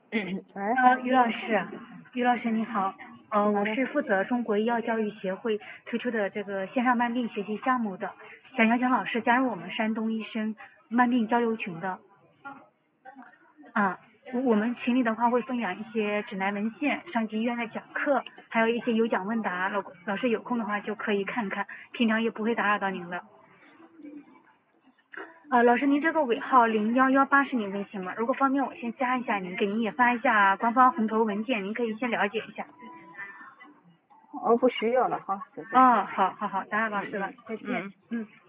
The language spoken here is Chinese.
喂， 于老师你好，我你好的。 是负责中国医药教育协会推出的这个线上慢病学习项目的，想邀请老师加入我们山东医生慢病交流群的。我们群里的话会分享一些指南文献、上级医院的讲课，还有一些有奖问答，老师有空的话就可以看看，平常也不会打扰到您的。老师，您这个尾号0118是您微信吗？如果方便，我先加一下您，给您也发一下官方红头文件，您可以先了解一下。 不需要了哈，谢谢。 好，打扰老师了，再见。 嗯。